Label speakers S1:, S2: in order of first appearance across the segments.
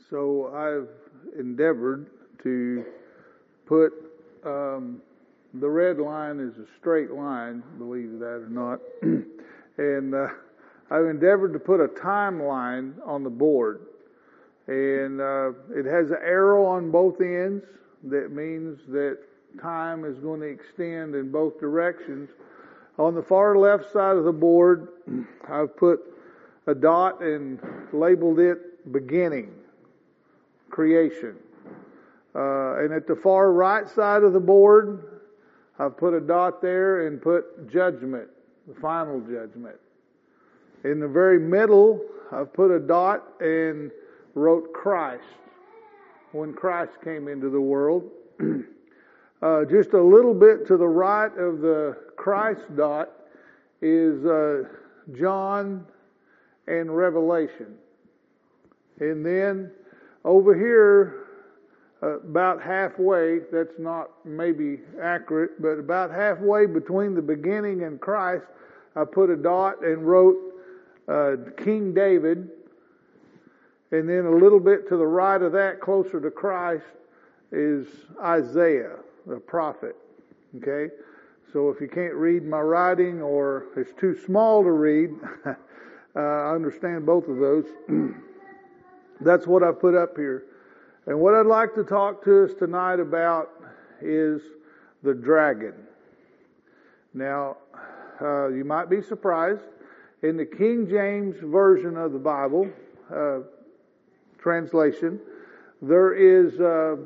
S1: So I've endeavored to put the red line is a straight line, believe that or not, and I've endeavored to put a timeline on the board, and it has an arrow on both ends. That means that time is going to extend in both directions. On the far left side of the board, I've put a dot and labeled it beginning, creation. And at the far right side of the board, I've put a dot there and put judgment, the final judgment. In the very middle, I've put a dot and wrote Christ, when Christ came into the world. Just a little bit to the right of the Christ dot is John and Revelation. And then over here, about halfway, that's not maybe accurate, but about halfway between the beginning and Christ, I put a dot and wrote King David. And then a little bit to the right of that, closer to Christ, is Isaiah, the prophet. Okay? So if you can't read my writing or it's too small to read, I understand both of those. That's what I put up here. And what I'd like to talk to us tonight about is the dragon. Now, you might be surprised. In the King James Version of the Bible, translation, there is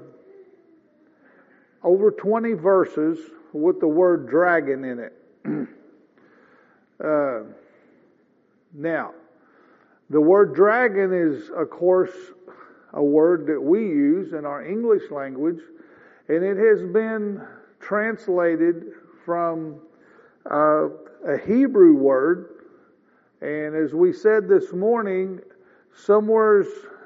S1: over 20 verses with the word dragon in it. Now, the word dragon is, of course, a word that we use in our English language, and it has been translated from a Hebrew word. And as we said this morning, somewhere's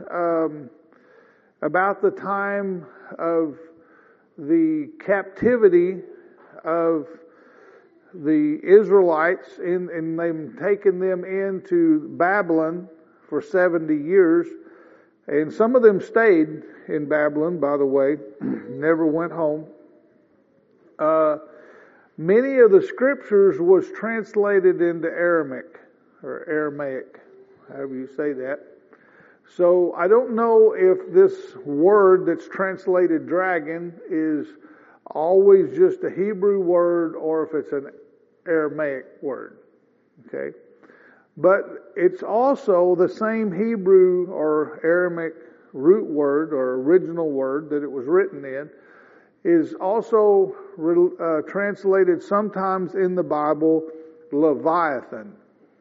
S1: about the time of the captivity of the Israelites and they've taken them into Babylon for 70 years. And some of them stayed in Babylon, by the way, never went home. Many of the scriptures was translated into Aramaic, or Aramaic, however you say that. So I don't know if this word that's translated dragon is always just a Hebrew word or if it's an Aramaic word. Okay? But it's also the same Hebrew or Aramaic root word or original word that it was written in is also translated sometimes in the Bible Leviathan.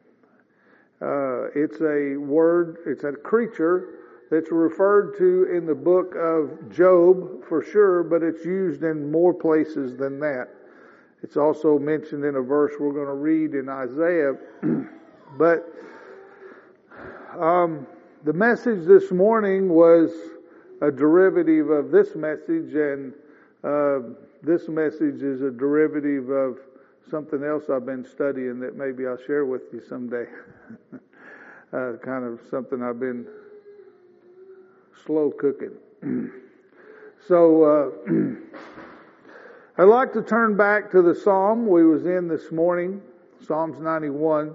S1: It's a word, it's a creature that's referred to in the book of Job for sure, but it's used in more places than that. It's also mentioned in a verse we're going to read in Isaiah. But the message this morning was a derivative of this message, and this message is a derivative of something else I've been studying that maybe I'll share with you someday. Kind of something I've been slow cooking. So I'd like to turn back to the psalm we was in this morning, Psalms 91.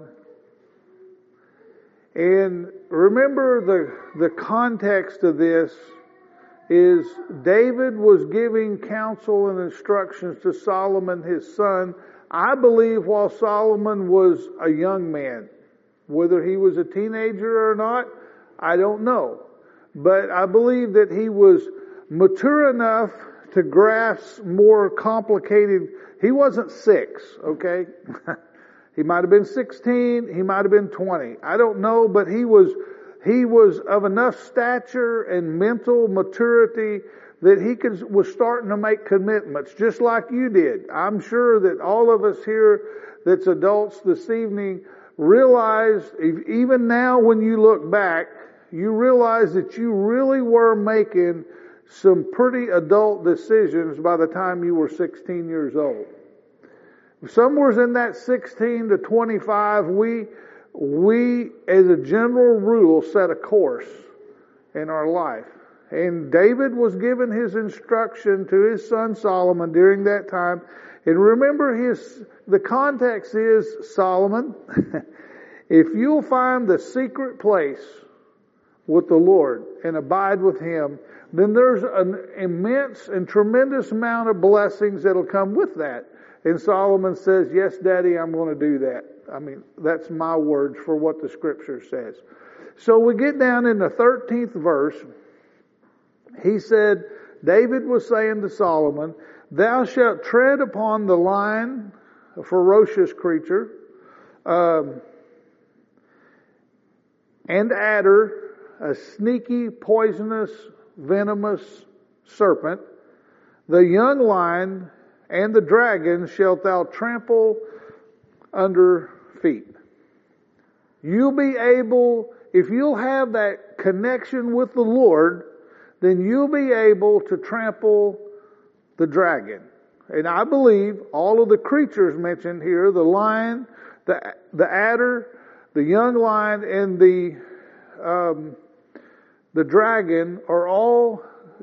S1: And remember the context of this is David was giving counsel and instructions to Solomon, his son, I believe while Solomon was a young man. Whether he was a teenager or not, I don't know. But I believe that he was mature enough to grasp more complicated. He wasn't 6, okay? He might have been 16, he might have been 20. I don't know, but he was of enough stature and mental maturity that he was starting to make commitments, just like you did. I'm sure that all of us here that's adults this evening realize, even now when you look back, you realize that you really were making some pretty adult decisions by the time you were 16 years old. Somewhere in that 16 to 25, we as a general rule set a course. in our life. And David was given his instruction to his son Solomon during that time. And remember, the context is, Solomon, if you'll find the secret place with the Lord and abide with Him, then there's an immense and tremendous amount of blessings that'll come with that. And Solomon says, yes, Daddy, I'm going to do that. I mean, that's my words for what the Scripture says. So we get down in the 13th verse. He said, David was saying to Solomon, thou shalt tread upon the lion, a ferocious creature, and adder, a sneaky, poisonous, venomous serpent. The young lion and the dragon shalt thou trample under feet. You'll be able, if you'll have that connection with the Lord, then you'll be able to trample the dragon. And I believe all of the creatures mentioned here, the lion, the adder, the young lion, and the dragon are all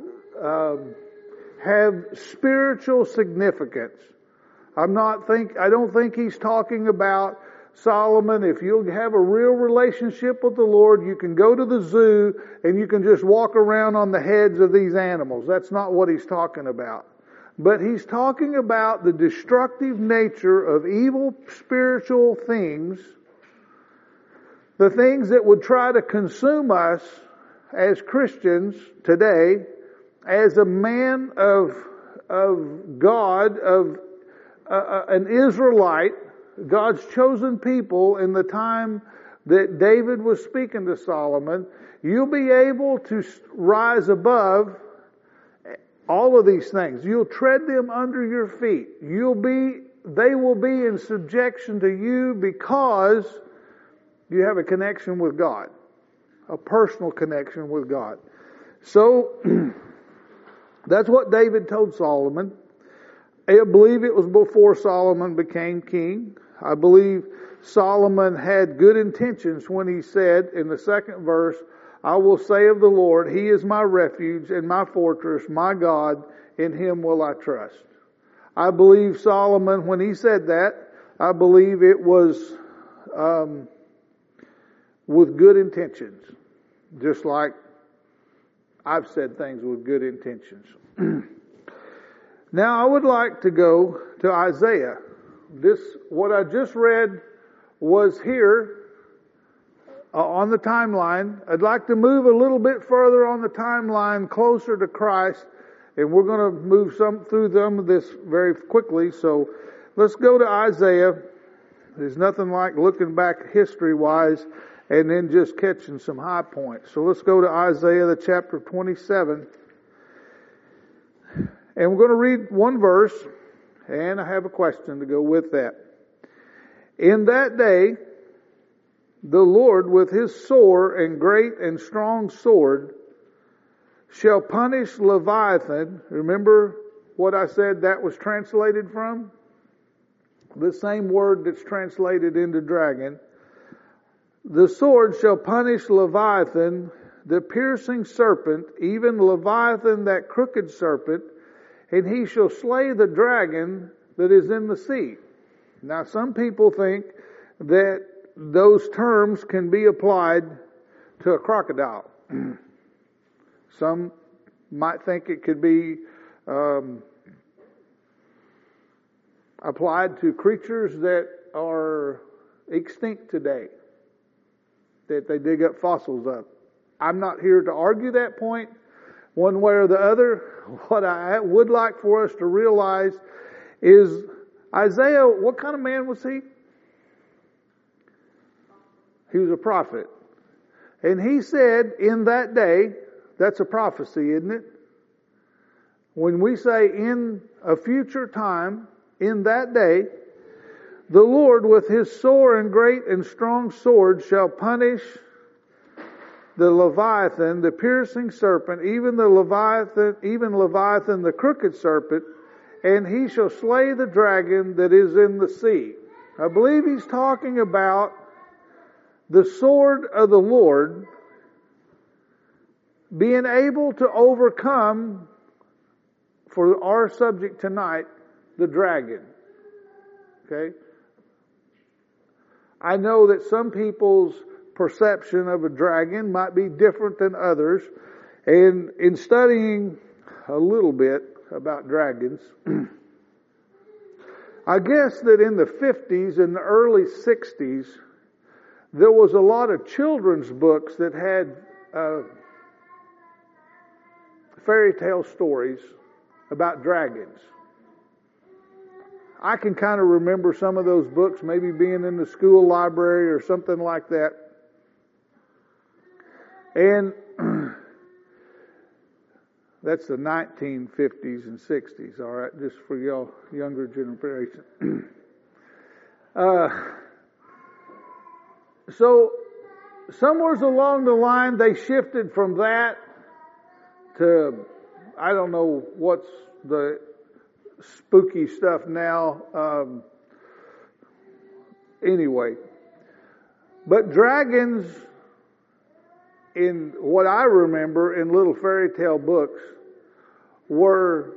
S1: have spiritual significance. I don't think he's talking about Solomon. If you have a real relationship with the Lord, you can go to the zoo and you can just walk around on the heads of these animals. That's not what he's talking about. But he's talking about the destructive nature of evil spiritual things, the things that would try to consume us as Christians today, as a man of God, of an Israelite, God's chosen people in the time that David was speaking to Solomon. You'll be able to rise above all of these things. You'll tread them under your feet. They will be in subjection to you because you have a connection with God, a personal connection with God. So that's what David told Solomon. I believe it was before Solomon became king. I believe Solomon had good intentions when he said in the second verse, I will say of the Lord, He is my refuge and my fortress, my God, in Him will I trust. I believe Solomon, when he said that, I believe it was with good intentions. Just like I've said things with good intentions. Now I would like to go to Isaiah. What I just read was here on the timeline. I'd like to move a little bit further on the timeline closer to Christ, and we're going to move through some of this very quickly. So let's go to Isaiah. There's nothing like looking back history-wise and then just catching some high points. So let's go to Isaiah, the chapter 27. And we're going to read one verse, and I have a question to go with that. In that day, the Lord with His sore and great and strong sword shall punish Leviathan. Remember what I said that was translated from? The same word that's translated into dragon. The sword shall punish Leviathan, the piercing serpent, even Leviathan, that crooked serpent, and he shall slay the dragon that is in the sea. Now, some people think that those terms can be applied to a crocodile. Some might think it could be applied to creatures that are extinct today, that they dig up fossils of. I'm not here to argue that point one way or the other. What I would like for us to realize is Isaiah, what kind of man was he? He was a prophet. And he said, in that day, that's a prophecy, isn't it? When we say in a future time, in that day, the Lord with His sore and great and strong sword shall punish the Leviathan, the piercing serpent, even Leviathan, the crooked serpent, and he shall slay the dragon that is in the sea. I believe he's talking about the sword of the Lord being able to overcome, for our subject tonight, the dragon. Okay? I know that some people's perception of a dragon might be different than others. And in studying a little bit about dragons, I guess that in the 50s and the early 60s, there was a lot of children's books that had fairy tale stories about dragons. I can kind of remember some of those books maybe being in the school library or something like that. And that's the 1950s and 60s, all right, just for y'all younger generation. So somewhere along the line, they shifted from that to, I don't know what's the spooky stuff now. Anyway, but dragons, in what I remember in little fairy tale books, were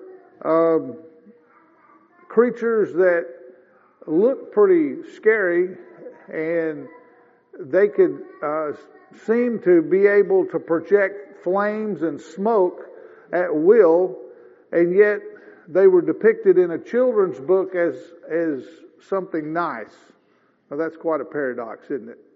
S1: creatures that looked pretty scary, and they could seem to be able to project flames and smoke at will, and yet they were depicted in a children's book as something nice. Well, that's quite a paradox, isn't it?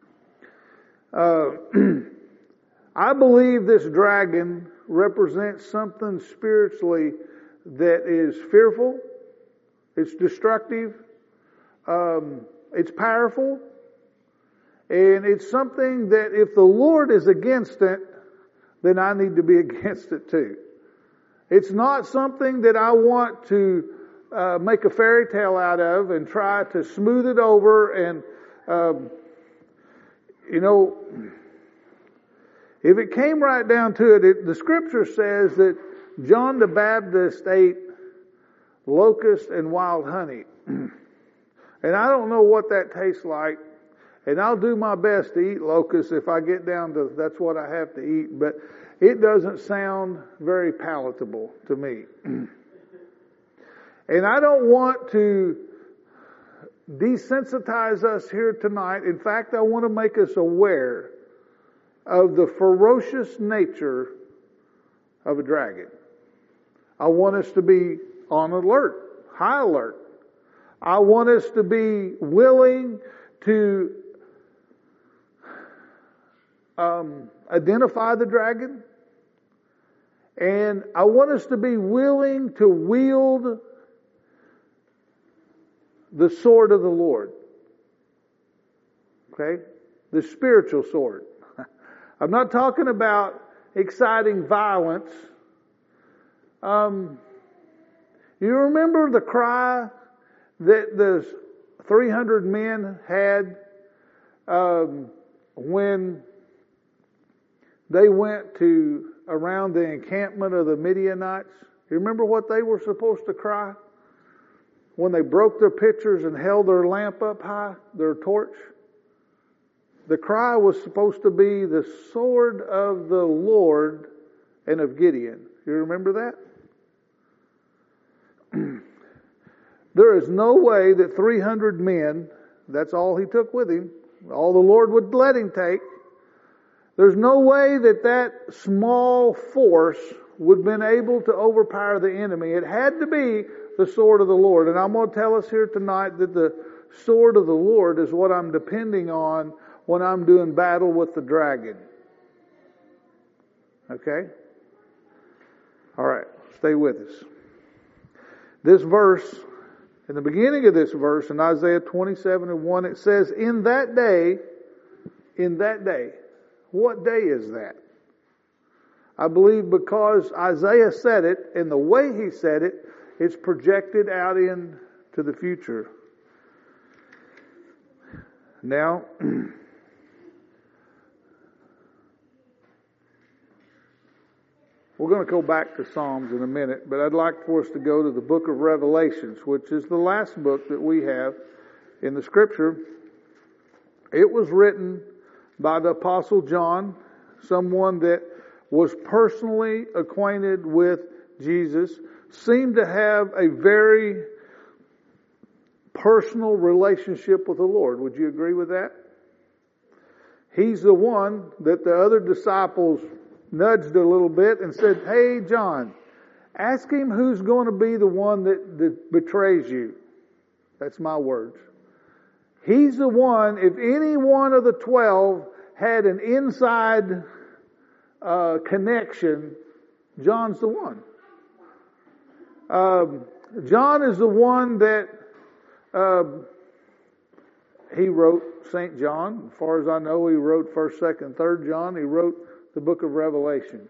S1: I believe this dragon represents something spiritually that is fearful, it's destructive, it's powerful, and it's something that if the Lord is against it, then I need to be against it too. It's not something that I want to make a fairy tale out of and try to smooth it over and, if it came right down to it, the scripture says that John the Baptist ate locust and wild honey. And I don't know what that tastes like. And I'll do my best to eat locusts if I get down to that's what I have to eat. But it doesn't sound very palatable to me. And I don't want to desensitize us here tonight. In fact, I want to make us aware of the ferocious nature of a dragon. I want us to be on alert, high alert. I want us to be willing to identify the dragon. And I want us to be willing to wield the sword of the Lord. Okay? The spiritual sword. I'm not talking about exciting violence. You remember the cry that the 300 men had when they went to around the encampment of the Midianites? You remember what they were supposed to cry? When they broke their pitchers and held their lamp up high, their torch? The cry was supposed to be the sword of the Lord and of Gideon. You remember that? There is no way that 300 men, that's all he took with him, all the Lord would let him take, there's no way that that small force would have been able to overpower the enemy. It had to be the sword of the Lord. And I'm going to tell us here tonight that the sword of the Lord is what I'm depending on when I'm doing battle with the dragon. Okay? All right, stay with us. This verse, in the beginning of this verse, in Isaiah 27:1, it says, in that day, what day is that? I believe because Isaiah said it, and the way he said it, it's projected out into the future. Now, we're going to go back to Psalms in a minute, but I'd like for us to go to the book of Revelations, which is the last book that we have in the Scripture. It was written by the Apostle John, someone that was personally acquainted with Jesus, seemed to have a very personal relationship with the Lord. Would you agree with that? He's the one that the other disciples nudged a little bit and said, "Hey, John, ask him who's going to be the one that betrays you." That's my words. He's the one, if any one of the 12 had an inside connection, John's the one. John is the one that he wrote St. John. As far as I know, he wrote 1st, 2nd, 3rd John. He wrote the book of Revelation.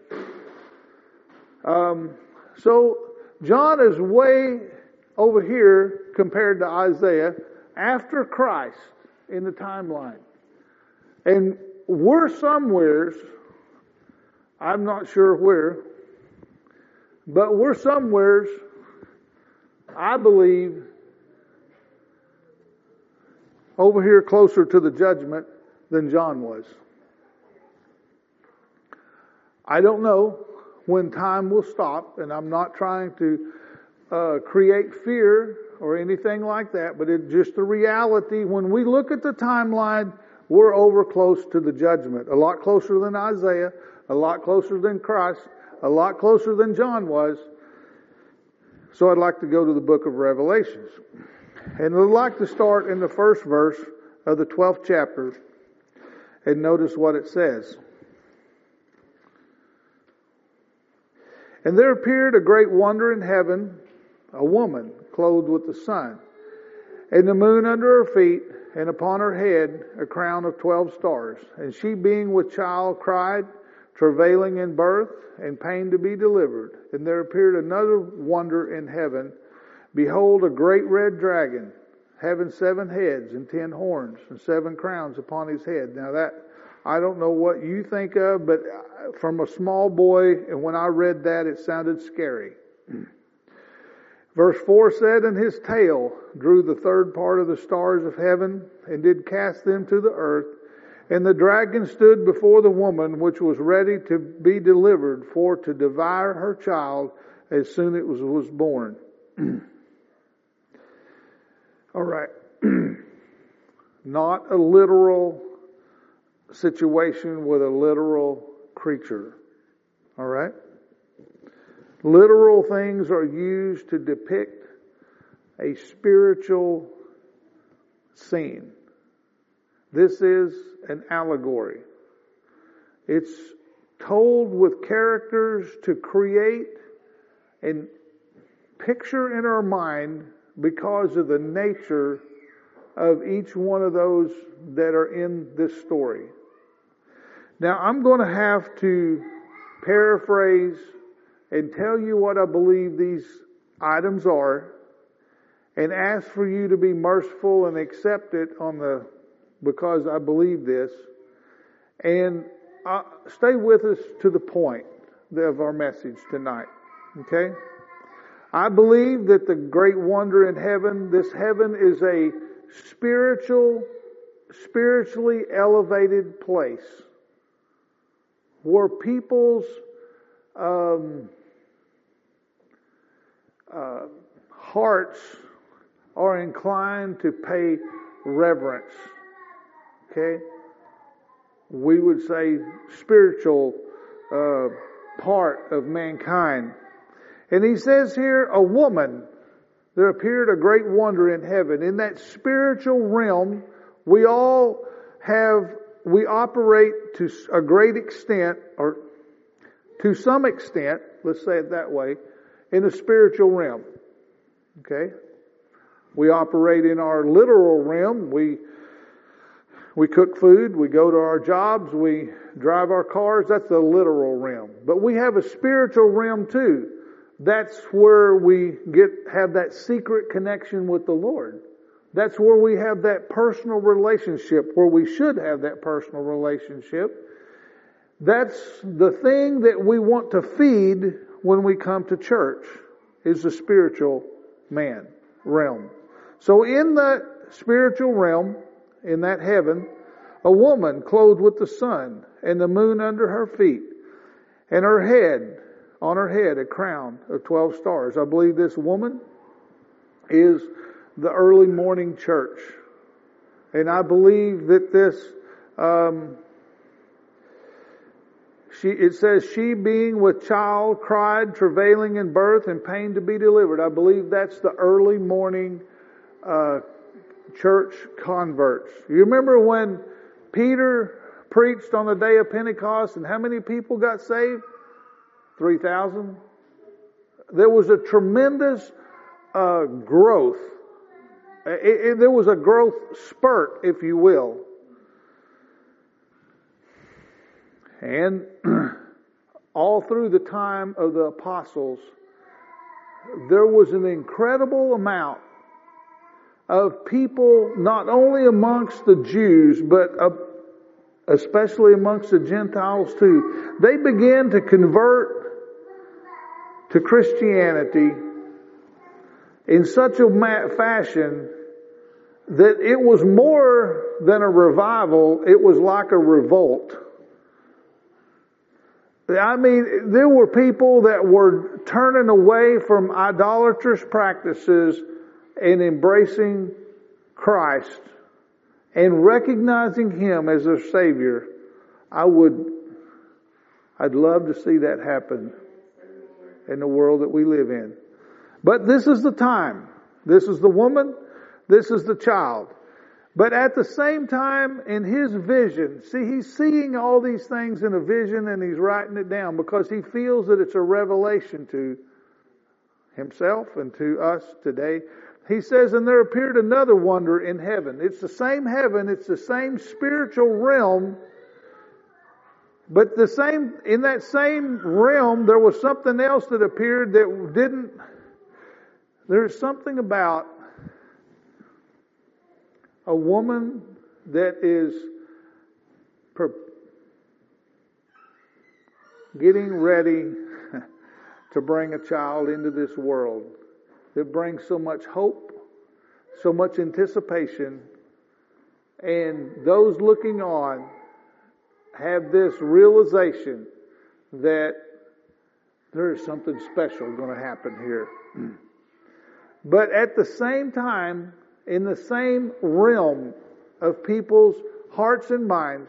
S1: So John is way over here compared to Isaiah after Christ in the timeline. And we're somewheres, I'm not sure where, but we're somewheres, I believe, over here closer to the judgment than John was. I don't know when time will stop, and I'm not trying to create fear or anything like that, but it's just a reality. When we look at the timeline, we're over close to the judgment. A lot closer than Isaiah, a lot closer than Christ, a lot closer than John was. So I'd like to go to the book of Revelations. And I'd like to start in the first verse of the 12th chapter and notice what it says. "And there appeared a great wonder in heaven, a woman clothed with the sun, and the moon under her feet, and upon her head a crown of 12 stars. And she, being with child, cried, travailing in birth, and pain to be delivered. And there appeared another wonder in heaven, behold, a great red dragon, having 7 heads and 10 horns, and 7 crowns upon his head." Now that, I don't know what you think of, but from a small boy, and when I read that, it sounded scary. Verse 4 said, "And his tail drew the 3rd part of the stars of heaven, and did cast them to the earth. And the dragon stood before the woman, which was ready to be delivered, for to devour her child as soon as it was born." All right. Not a literal situation with a literal creature. All right? Literal things are used to depict a spiritual scene. This is an allegory. It's told with characters to create a picture in our mind because of the nature of each one of those that are in this story. Now, I'm going to have to paraphrase and tell you what I believe these items are, and ask for you to be merciful and accept it because I believe this. And stay with us to the point of our message tonight. Okay? I believe that the great wonder in heaven, this heaven is a spiritually elevated place where people's hearts are inclined to pay reverence. Okay? We would say spiritual part of mankind. And he says here, a woman, there appeared a great wonder in heaven. In that spiritual realm, we operate to a great extent, or to some extent, let's say it that way, in the spiritual realm. Okay? We operate in our literal realm. We cook food, we go to our jobs, we drive our cars. That's the literal realm. But we have a spiritual realm too. That's where we have that secret connection with the Lord. That's where we have that personal relationship, where we should have that personal relationship. That's the thing that we want to feed when we come to church, is the spiritual realm. So in that spiritual realm, in that heaven, a woman clothed with the sun and the moon under her feet, And on her head, a crown of 12 stars. I believe this woman is the early morning church. And I believe that this, it says, she being with child cried, travailing in birth and pain to be delivered. I believe that's the early morning church converts. You remember when Peter preached on the day of Pentecost and how many people got saved? 3,000. There was a tremendous growth. There was a growth spurt, if you will. And all through the time of the apostles, there was an incredible amount of people, not only amongst the Jews, but especially amongst the Gentiles too. They began to convert to Christianity in such a fashion that it was more than a revival, it was like a revolt. I mean, there were people that were turning away from idolatrous practices and embracing Christ and recognizing Him as their Savior. I'd love to see that happen in the world that we live in. But this is the time. This is the woman. This is the child. But at the same time, in his vision, see, he's seeing all these things in a vision and he's writing it down because he feels that it's a revelation to himself and to us today. He says, and there appeared another wonder in heaven. It's the same heaven. It's the same spiritual realm. But in that same realm, there was something else that appeared that didn't. There's something about a woman that is getting ready to bring a child into this world that brings so much hope, so much anticipation, and those looking on have this realization that there is something special going to happen here. But at the same time, in the same realm of people's hearts and minds,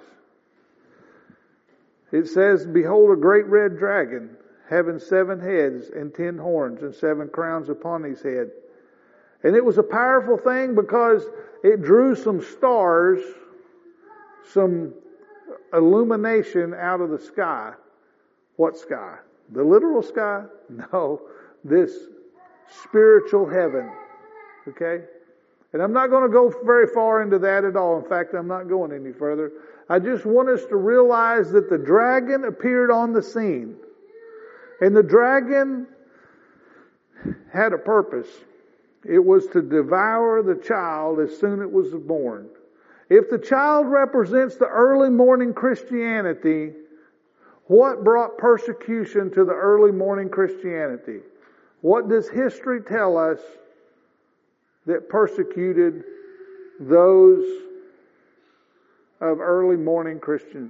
S1: it says, behold, a great red dragon, having 7 heads and 10 horns and 7 crowns upon his head. And it was a powerful thing because it drew some stars, some illumination out of the sky. What sky? The literal sky? No, this spiritual heaven. Okay? And I'm not going to go very far into that at all. In fact, I'm not going any further. I just want us to realize that the dragon appeared on the scene. And the dragon had a purpose. It was to devour the child as soon as it was born. If the child represents the early morning Christianity, what brought persecution to the early morning Christianity? What does history tell us that persecuted those of early morning Christians?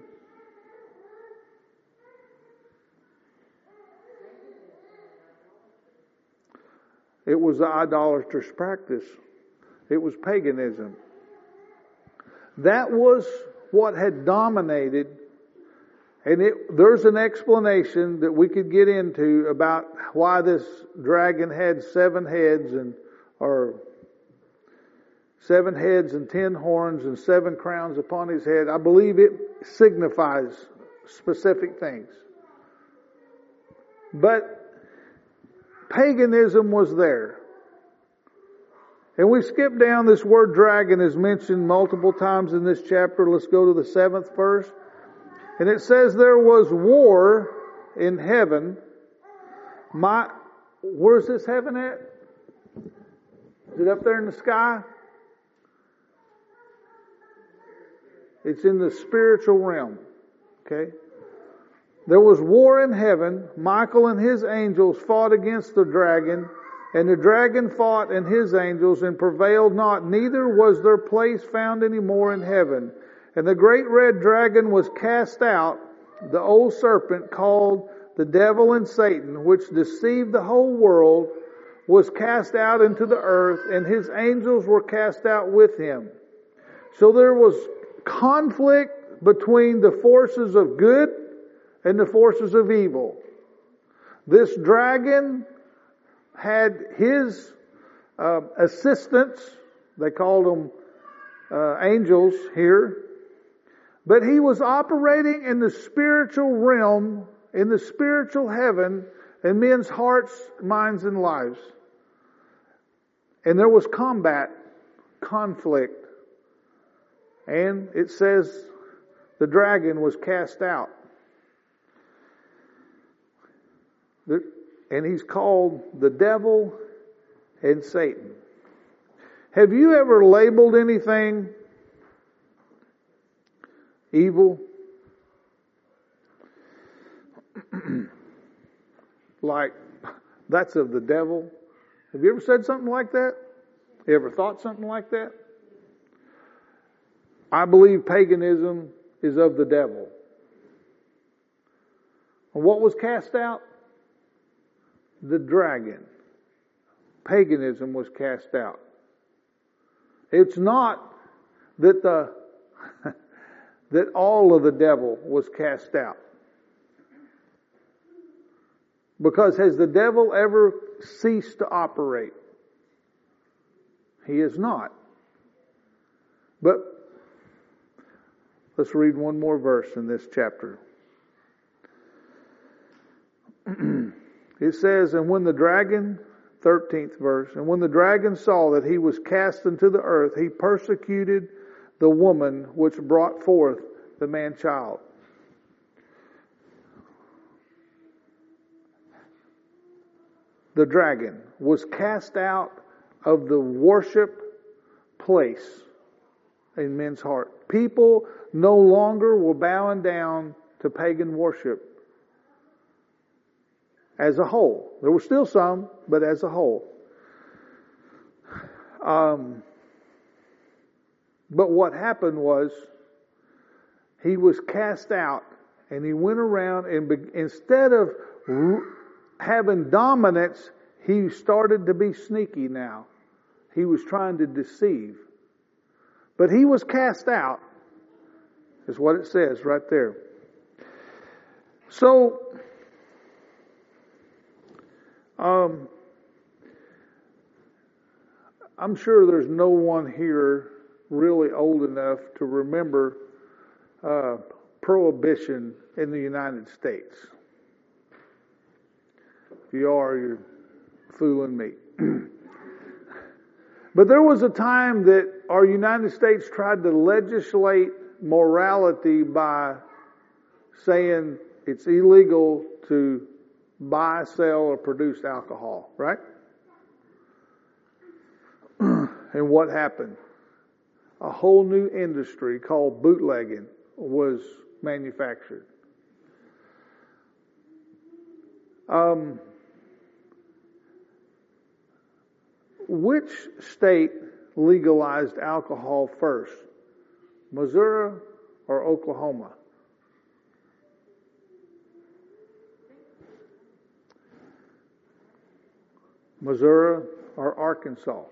S1: It was the idolatrous practice. It was paganism. That was what had dominated, and there's an explanation that we could get into about why this dragon had 7 heads or 7 heads and 10 horns and 7 crowns upon his head. I believe it signifies specific things. But paganism was there. And we skip down, this word dragon is mentioned multiple times in this chapter. Let's go to the 7th verse. And it says there was war in heaven. Where's this heaven at? Is it up there in the sky? It's in the spiritual realm. Okay? There was war in heaven. Michael and his angels fought against the dragon, and the dragon fought and his angels and prevailed not, neither was their place found any more in heaven. And the great red dragon was cast out, the old serpent called the devil and Satan, which deceived the whole world, was cast out into the earth, and his angels were cast out with him. So there was conflict between the forces of good and the forces of evil. This dragon had his assistants, they called them angels here, but he was operating in the spiritual realm, in the spiritual heaven, in men's hearts, minds, and lives. And there was combat, conflict. And it says the dragon was cast out. And he's called the devil and Satan. Have you ever labeled anything evil? Like, that's of the devil. Have you ever said something like that? You ever thought something like that? I believe paganism is of the devil. And what was cast out? The dragon. Paganism was cast out. It's not that that all of the devil was cast out. Because has the devil ever ceased to operate? He has not. But let's read one more verse in this chapter. It says, and when the dragon, 13th verse, and when the dragon saw that he was cast into the earth, he persecuted the woman which brought forth the man-child. The dragon was cast out of the worship place in men's heart. People no longer were bowing down to pagan worship as a whole. There were still some, but as a whole. But what happened was he was cast out, and he went around and instead of having dominance, he started to be sneaky now. He was trying to deceive. But he was cast out, is what it says right there. So, I'm sure there's no one here really old enough to remember prohibition in the United States. If you are, you're fooling me. But there was a time that our United States tried to legislate morality by saying it's illegal to buy, sell, or produce alcohol, right? And what happened? A whole new industry called bootlegging was manufactured. Which state legalized alcohol first? Missouri or Oklahoma? Missouri or Arkansas?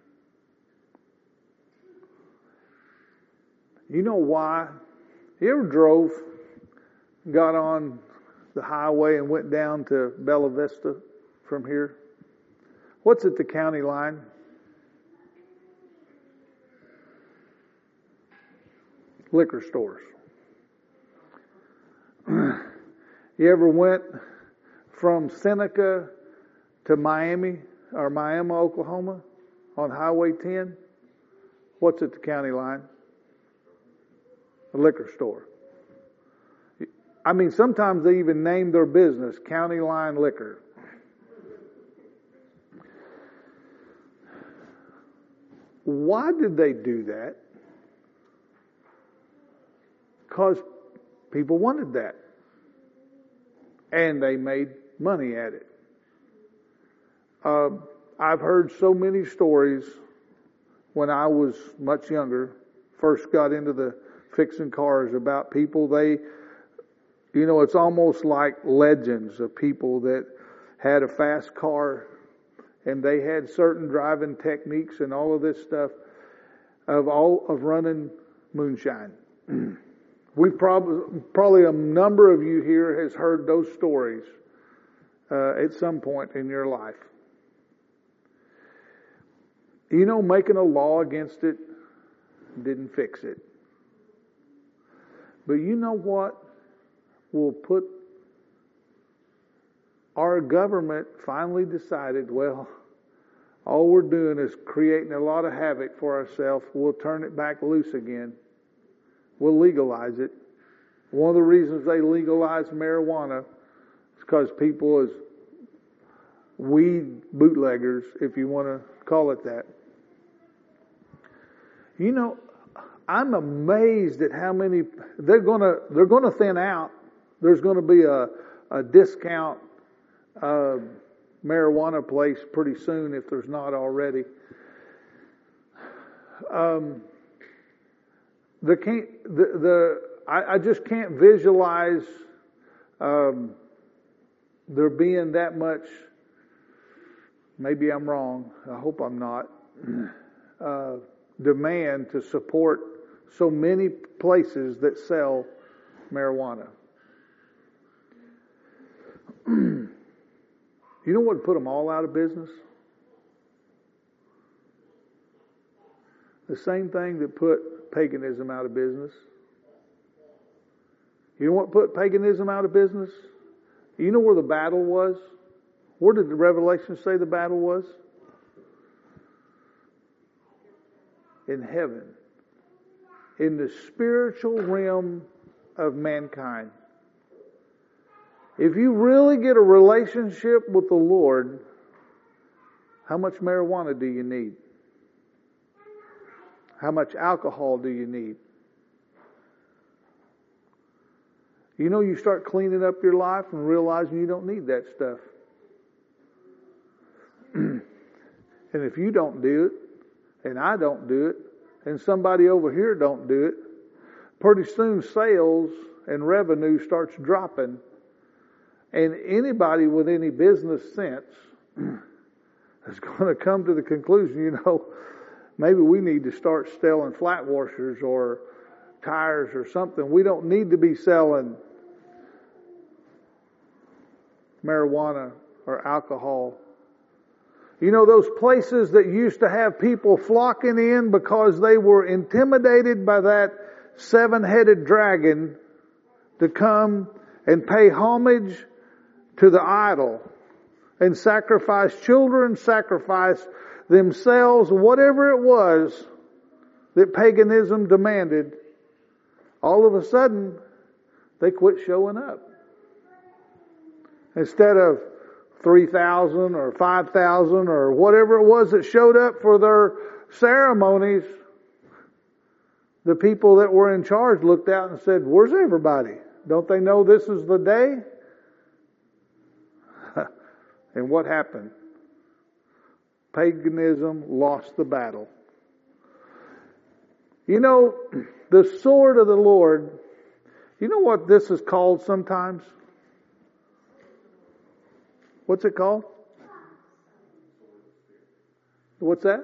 S1: You know why? You ever got on the highway and went down to Bella Vista from here? What's at the county line? Liquor stores. You ever went from Seneca to Miami or Miami, Oklahoma on Highway 10? What's at the county line? A liquor store. I mean, sometimes they even name their business County Line Liquor. Why did they do that? Because people wanted that. And they made money at it. I've heard so many stories when I was much younger, first got into the fixing cars, about people, they It's almost like legends of people that had a fast car and they had certain driving techniques and all of this stuff of running moonshine. We've probably a number of you here has heard those stories at some point in your life. Making a law against it didn't fix it. But you know what will put our government finally decided, well, all we're doing is creating a lot of havoc for ourselves. We'll turn it back loose again. We'll legalize it. One of the reasons they legalized marijuana is because people is weed bootleggers, if you want to call it that. I'm amazed at how many they're gonna thin out. There's going to be a discount marijuana place pretty soon if there's not already. I just can't visualize there being that much. Maybe I'm wrong. I hope I'm not. Demand to support so many places that sell marijuana. You know what would put them all out of business? The same thing that put paganism out of business. You know what put paganism out of business? You know where the battle was? Where did the Revelation say the battle was? In heaven. In the spiritual realm of mankind. If you really get a relationship with the Lord, how much marijuana do you need? How much alcohol do you need? You start cleaning up your life and realizing you don't need that stuff. And if you don't do it, and I don't do it, and somebody over here don't do it, pretty soon sales and revenue starts dropping. And anybody with any business sense is going to come to the conclusion, maybe we need to start selling flat washers or tires or something. We don't need to be selling marijuana or alcohol. Those places that used to have people flocking in because they were intimidated by that 7-headed dragon to come and pay homage to the idol and sacrifice children, sacrifice themselves, whatever it was that paganism demanded, all of a sudden they quit showing up. Instead of 3,000 or 5,000 or whatever it was that showed up for their ceremonies, the people that were in charge looked out and said, "Where's everybody? Don't they know this is the day?" And what happened? Paganism lost the battle. The sword of the Lord, you know what this is called sometimes? What's it called? What's that?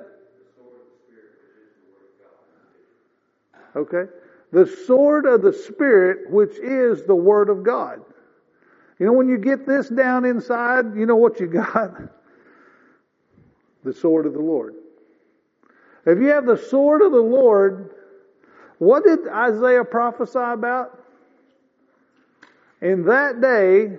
S1: Okay. The sword of the Spirit, which is the Word of God. When you get this down inside, you know what you got? The sword of the Lord. If you have the sword of the Lord, what did Isaiah prophesy about? In that day,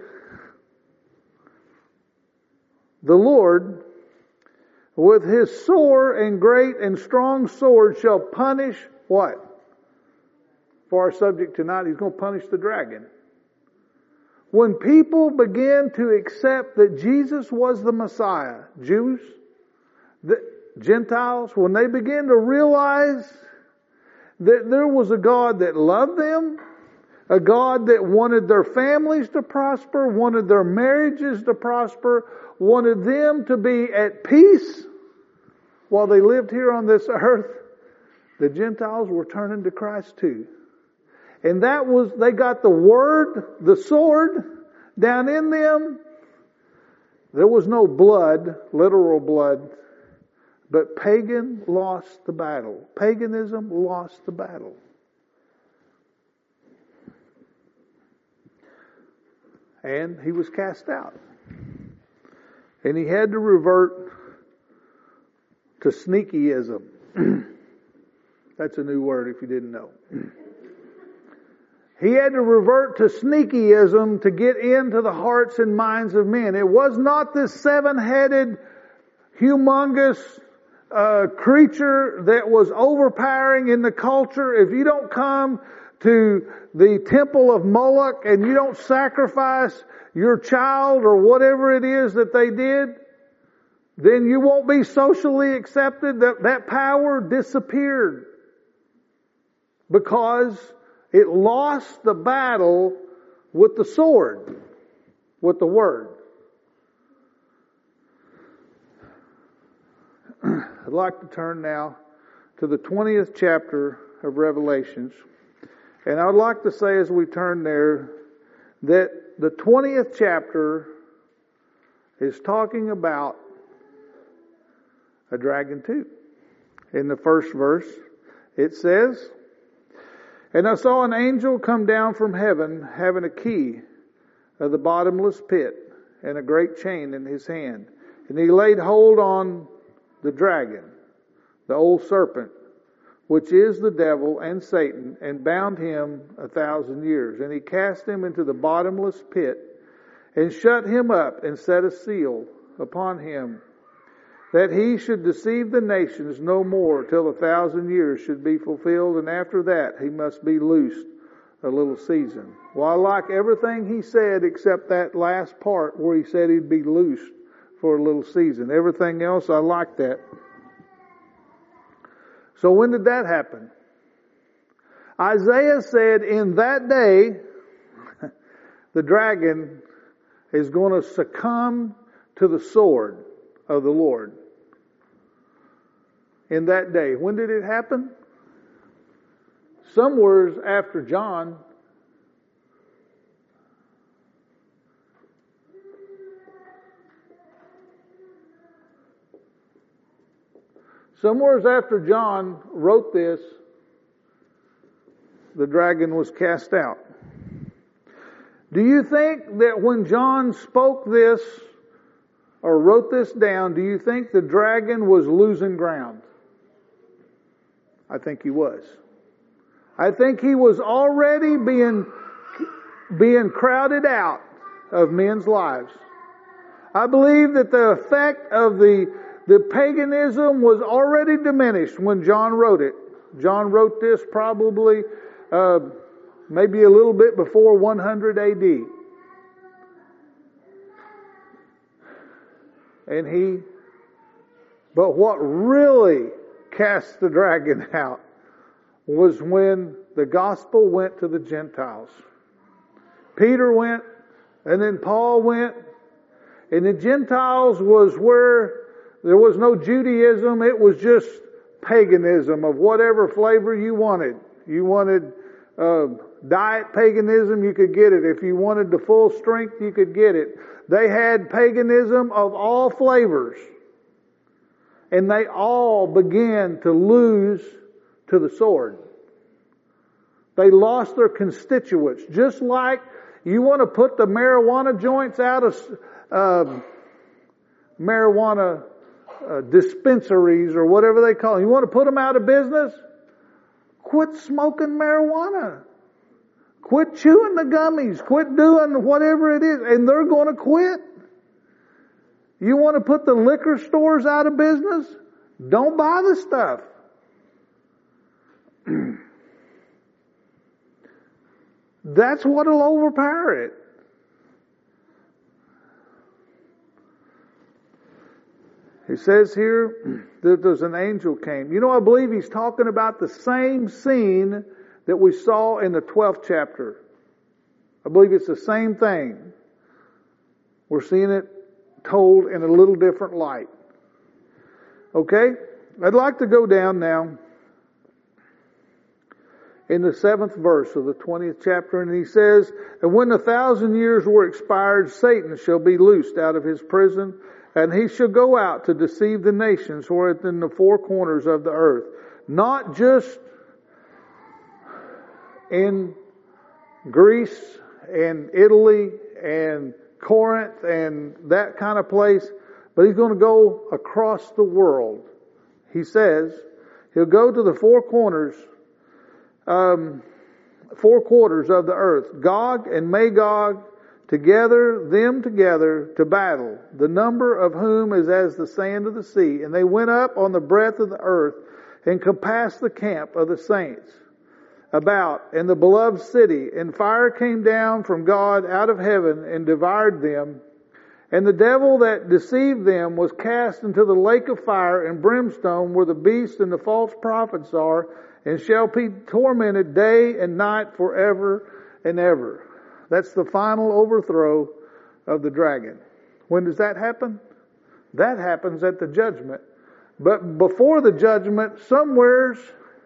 S1: the Lord, with His sore and great and strong sword, shall punish what? For our subject tonight, He's going to punish the dragon. When people began to accept that Jesus was the Messiah, Jews, the Gentiles, when they began to realize that there was a God that loved them, a God that wanted their families to prosper, wanted their marriages to prosper, wanted them to be at peace while they lived here on this earth, the Gentiles were turning to Christ too. And they got the word, the sword, down in them. There was no blood, literal blood, but paganism lost the battle. Paganism lost the battle. And he was cast out. And he had to revert to sneakyism. That's a new word if you didn't know. He had to revert to sneakyism to get into the hearts and minds of men. It was not this seven-headed, humongous creature that was overpowering in the culture. If you don't come to the temple of Moloch and you don't sacrifice your child or whatever it is that they did, then you won't be socially accepted. That power disappeared because it lost the battle with the sword, with the word. I'd like to turn now to the 20th chapter of Revelations. And I would like to say as we turn there that the 20th chapter is talking about a dragon too. In the first verse, it says, "And I saw an angel come down from heaven, having a key of the bottomless pit, and a great chain in his hand. And he laid hold on the dragon, the old serpent, which is the devil and Satan, and bound him 1,000 years. And he cast him into the bottomless pit, and shut him up, and set a seal upon him, that he should deceive the nations no more till 1,000 years should be fulfilled, and after that he must be loosed a little season." Well, I like everything he said except that last part where he said he'd be loosed for a little season. Everything else, I like that. So when did that happen? Isaiah said in that day, the dragon is going to succumb to the sword of the Lord. In that day. When did it happen? Somewhere after John. Somewhere after John wrote this, the dragon was cast out. Do you think that when John spoke this or wrote this down, do you think the dragon was losing ground? I think he was. I think he was already being crowded out of men's lives. I believe that the effect of the paganism was already diminished when John wrote it. John wrote this probably maybe a little bit before 100 AD. But what really cast the dragon out was when the gospel went to the Gentiles. Peter went, and then Paul went, and the Gentiles was where there was no Judaism, it was just paganism of whatever flavor you wanted. You wanted diet paganism, you could get it. If you wanted the full strength, you could get it. They had paganism of all flavors. And they all began to lose to the sword. They lost their constituents. Just like you want to put the marijuana joints out of marijuana dispensaries or whatever they call them. You want to put them out of business? Quit smoking marijuana. Quit chewing the gummies. Quit doing whatever it is. And they're going to quit. You want to put the liquor stores out of business? Don't buy the stuff. That's what'll overpower it. He says here that there's an angel came. You know, I believe he's talking about the same scene that we saw in the 12th chapter. I believe it's the same thing. We're seeing it told in a little different light. Okay? I'd like to go down now in the 7th verse of the 20th chapter, and he says, "And when 1,000 years were expired, Satan shall be loosed out of his prison, and he shall go out to deceive the nations who are in the four corners of the earth." Not just in Greece and Italy and Corinth and that kind of place, but he's going to go across the world. He says he'll go to the four quarters of the earth, Gog and Magog, together to battle, the number of whom is as the sand of the sea. And they went up on the breadth of the earth and compassed the camp of the saints about in the beloved city. And fire came down from God out of heaven and devoured them. And the devil that deceived them was cast into the lake of fire and brimstone, where the beast and the false prophets are, and shall be tormented day and night forever and ever. That's the final overthrow of the dragon. When does that happen? That happens at the judgment. But before the judgment, somewheres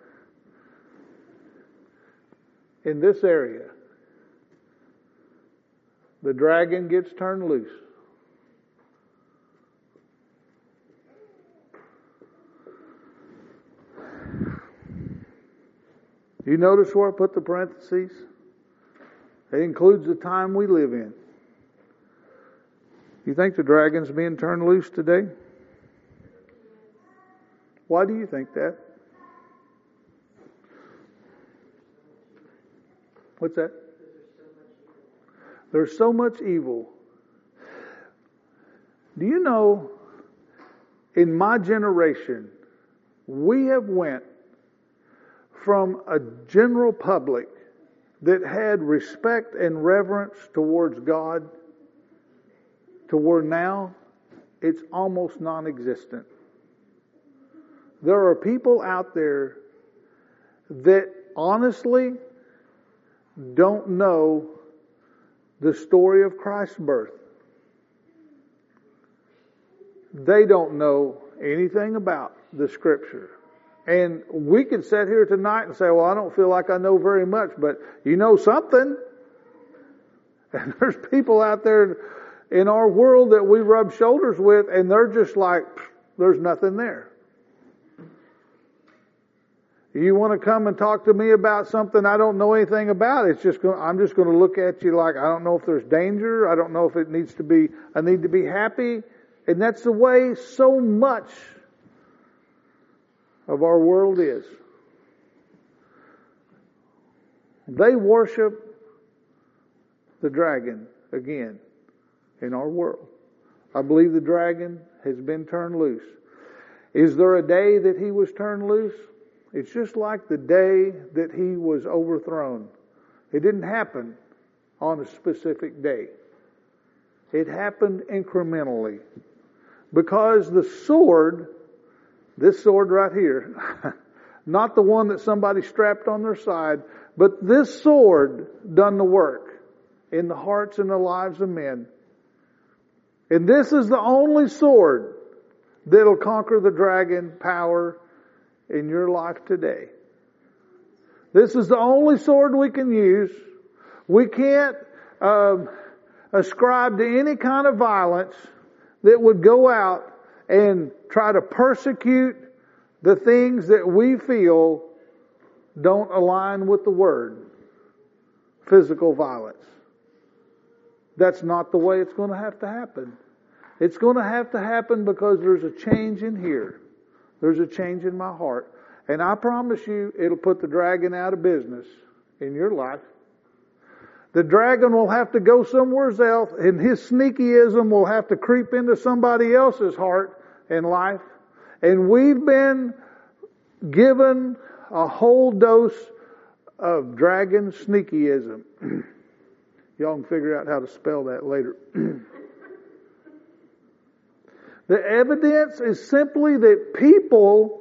S1: in this area, the dragon gets turned loose. You notice where I put the parentheses? It includes the time we live in. You think the dragon's being turned loose today? Why do you think that? What's that? There's so much evil. Do you know, in my generation, we have went from a general public that had respect and reverence towards God to where now it's almost non-existent. There are people out there that honestly don't know the story of Christ's birth. They don't know anything about the Scripture. And we could sit here tonight and say, well, I don't feel like I know very much, but you know something. And there's people out there in our world that we rub shoulders with, and they're just like, there's nothing there. You want to come and talk to me about something I don't know anything about, I'm just going to look at you like, I don't know if there's danger, I don't know if it needs to be, I need to be happy. And that's the way so much of our world is. They worship the dragon again in our world. I believe the dragon has been turned loose. Is there a day that he was turned loose? It's just like the day that he was overthrown. It didn't happen on a specific day. It happened incrementally. Because the sword, this sword right here, not the one that somebody strapped on their side, but this sword done the work in the hearts and the lives of men. And this is the only sword that'll conquer the dragon power in your life today. This is the only sword we can use. We can't ascribe to any kind of violence that would go out and try to persecute the things that we feel don't align with the Word. Physical violence. That's not the way it's going to have to happen. It's going to have to happen because there's a change in here. There's a change in my heart. And I promise you, it'll put the dragon out of business in your life. The dragon will have to go somewhere else, and his sneakyism will have to creep into somebody else's heart and life. And we've been given a whole dose of dragon sneakyism. Y'all can figure out how to spell that later. The evidence is simply that people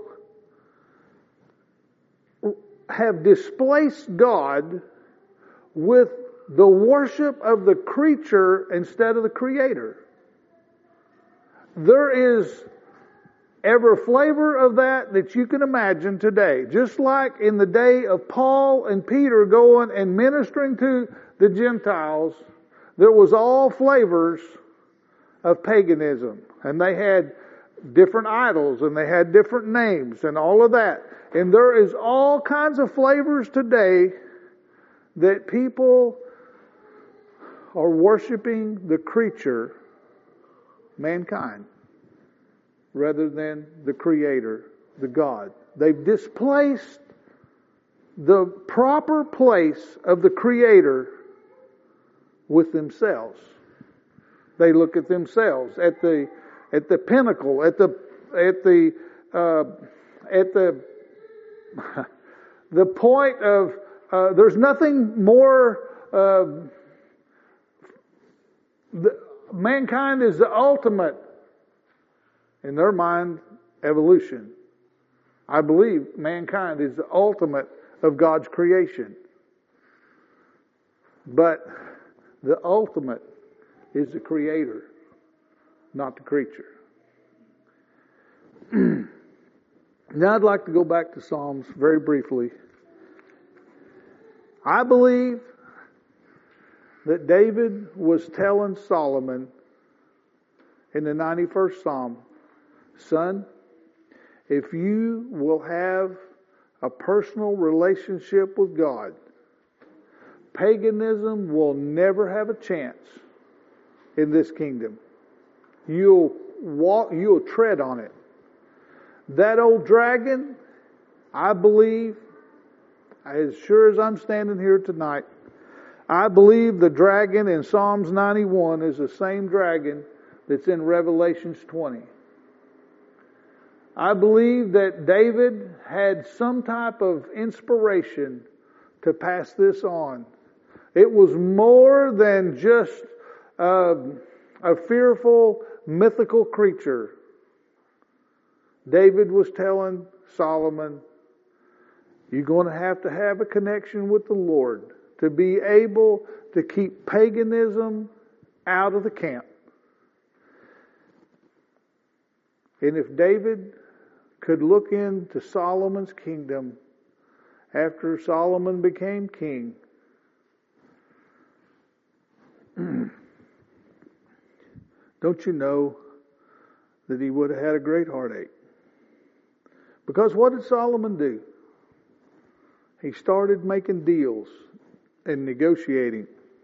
S1: have displaced God with the worship of the creature instead of the Creator. There is every flavor of that you can imagine today. Just like in the day of Paul and Peter going and ministering to the Gentiles, there was all flavors of paganism. And they had different idols and they had different names and all of that. And there is all kinds of flavors today that people are worshiping the creature, mankind, rather than the Creator, the God. They've displaced the proper place of the Creator with themselves. They look at themselves at the pinnacle, at the the point of there's nothing more. Mankind is the ultimate, in their mind, evolution. I believe mankind is the ultimate of God's creation. But the ultimate is the Creator, not the creature. Now I'd like to go back to Psalms very briefly. I believe that David was telling Solomon in the 91st Psalm, son, if you will have a personal relationship with God, paganism will never have a chance in this kingdom. You'll tread on it. That old dragon, I believe, as sure as I'm standing here tonight, I believe the dragon in Psalms 91 is the same dragon that's in Revelations 20. I believe that David had some type of inspiration to pass this on. It was more than just a fearful, mythical creature. David was telling Solomon, you're going to have a connection with the Lord to be able to keep paganism out of the camp. And if David could look into Solomon's kingdom after Solomon became king, don't you know that he would have had a great heartache? Because what did Solomon do? He started making deals and negotiating.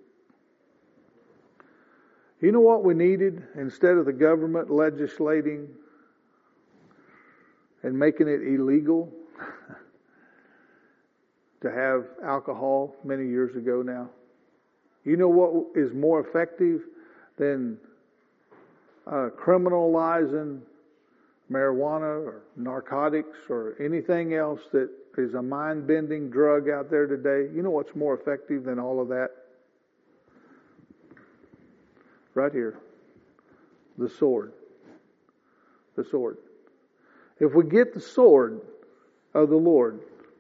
S1: You know what we needed instead of the government legislating and making it illegal to have alcohol many years ago now? You know what is more effective than criminalizing marijuana or narcotics or anything else that is a mind-bending drug out there today? You know what's more effective than all of that? Right here. The sword. The sword. If we get the sword of the Lord,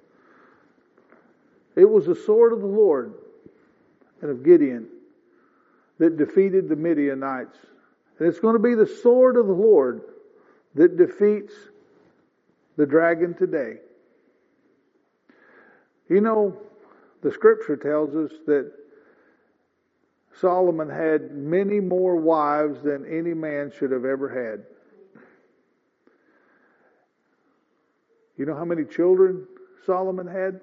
S1: it was the sword of the Lord and of Gideon that defeated the Midianites. And it's going to be the sword of the Lord that defeats the dragon today. You know, the scripture tells us that Solomon had many more wives than any man should have ever had. You know how many children Solomon had?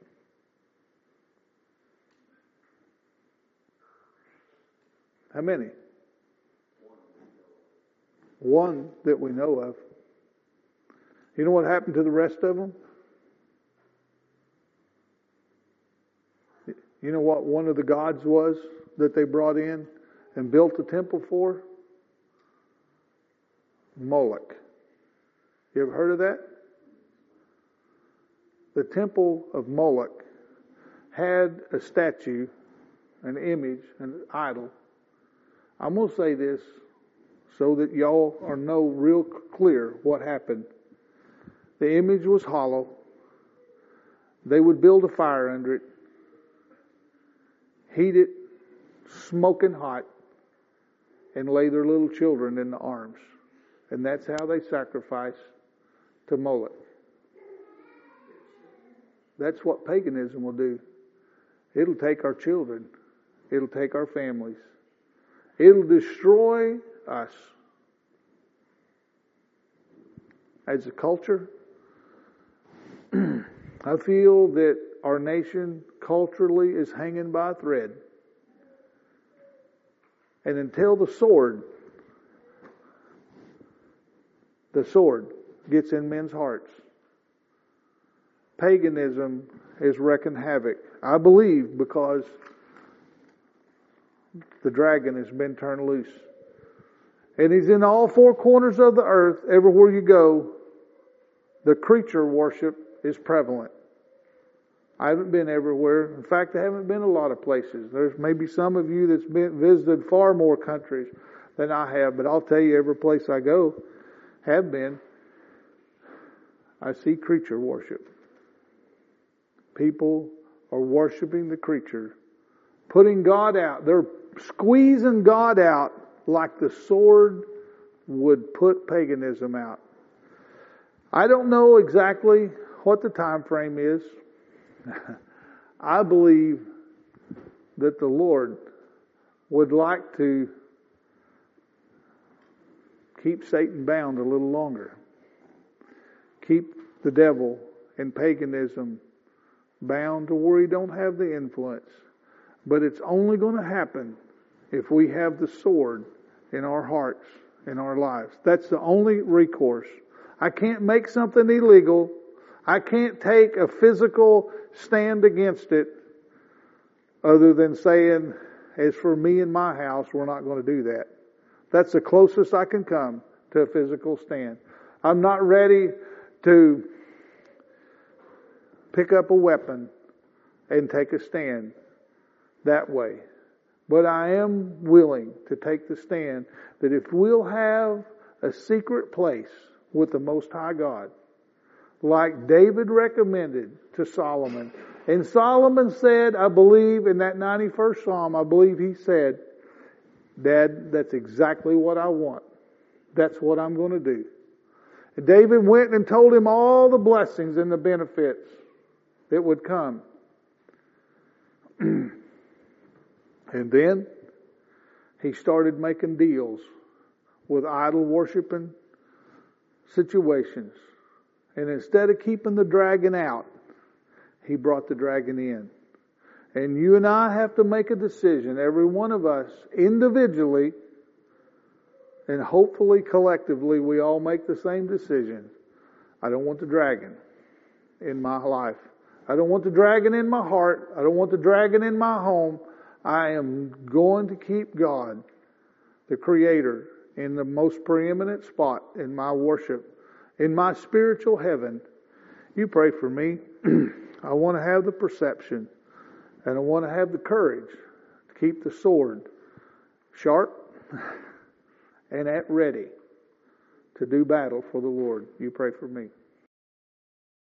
S1: How many? One that we know of. You know what happened to the rest of them? You know what one of the gods was that they brought in and built a temple for? Moloch. You ever heard of that? The temple of Moloch had a statue, an image, an idol. I'm going to say this so that y'all know real clear what happened. The image was hollow. They would build a fire under it, heat it, smoking hot, and lay their little children in the arms. And that's how they sacrifice to Moloch. That's what paganism will do. It'll take our children. It'll take our families. It'll destroy us. As a culture, I feel that our nation culturally is hanging by a thread. And until the sword gets in men's hearts, paganism is wreaking havoc. I believe because the dragon has been turned loose. And he's in all four corners of the earth. Everywhere you go, the creature worship is prevalent. I haven't been everywhere. In fact, I haven't been a lot of places. There's maybe some of you that's been visited far more countries than I have, but I'll tell you, every place I go, have been, I see creature worship. People are worshiping the creature, putting God out. They're squeezing God out like the sword would put paganism out. I don't know exactly what the time frame is. I believe that the Lord would like to keep Satan bound a little longer. Keep the devil and paganism bound to where he don't have the influence. But it's only going to happen if we have the sword in our hearts, in our lives. That's the only recourse. I can't make something illegal. I can't take a physical stand against it other than saying, as for me and my house, we're not going to do that. That's the closest I can come to a physical stand. I'm not ready to pick up a weapon and take a stand that way. But I am willing to take the stand that if we'll have a secret place with the Most High God, like David recommended to Solomon. And Solomon said, I believe in that 91st Psalm, I believe he said, Dad, that's exactly what I want. That's what I'm going to do. And David went and told him all the blessings and the benefits that would come. And then he started making deals with idol worshiping situations. And instead of keeping the dragon out, he brought the dragon in. And you and I have to make a decision, every one of us, individually, and hopefully collectively we all make the same decision. I don't want the dragon in my life. I don't want the dragon in my heart. I don't want the dragon in my home. I am going to keep God, the Creator, in the most preeminent spot in my worship, in my spiritual heaven. You pray for me. I want to have the perception and I want to have the courage to keep the sword sharp and at ready to do battle for the Lord. You pray for me.